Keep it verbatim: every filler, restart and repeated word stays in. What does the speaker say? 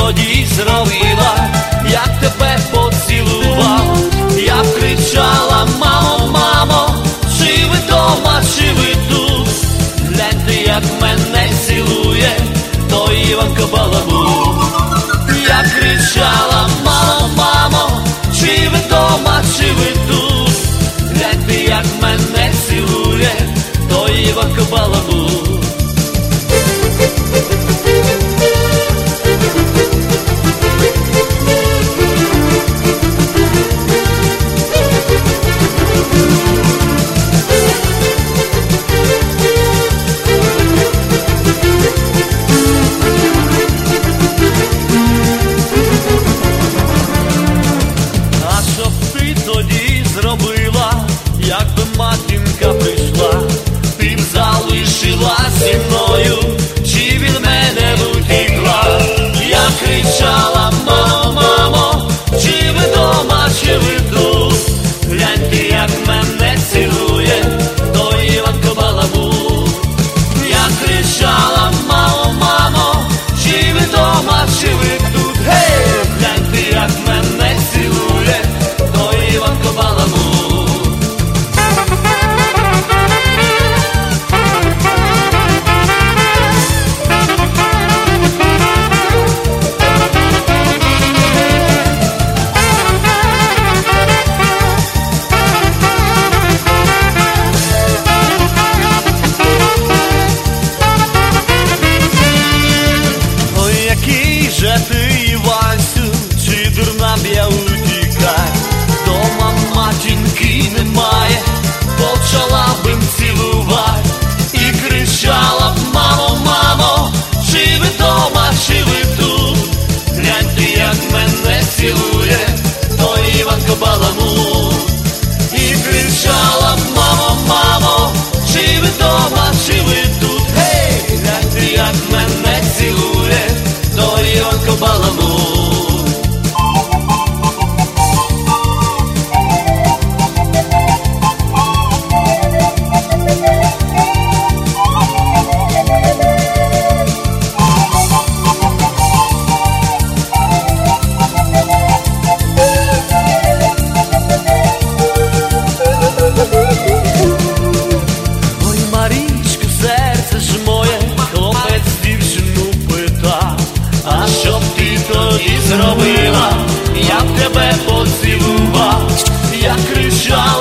тоді зробила, як тебе поцілував? Я б кричала: мамо, мамо, чи ви дома, чи ви тут? Гляньте, як мене цілує той Іванко Балабут. Я б кричала: мамо, мамо, чи ви дома, чи ви тут? Гляньте, як мене цілує той Іванко Балабут. Якби матінка прийшла, ти б залишила зі мною, чи від мене б утікла? Я кричала: мамо, мамо, чи ви дома, чи ви тут? Гляньте, як мене цілує той Іванко Балабут. Я кричала: мамо, мамо, чи ви дома, чи ви тут? Гей! Гляньте, як мене цілує той Іванко Балабут. Ти, Іванцю, чи дурна б я утікай? Дома матінки немає, почала б їм цілувати і кричала б: мамо, мамо, чи ви дома, чи ви тут? Гляньте, як мене цілує той Іванко Балабут. І кричала б: мамо, мамо, чи ви дома, чи ви тут? Гей! Гляньте, як мене цілує той Іванко Балабут. Ой, Марічко, серце ж моє, хлопець дівчину пита: а що б ти тоді зробила? Я б тебе поцілував. Я кричала: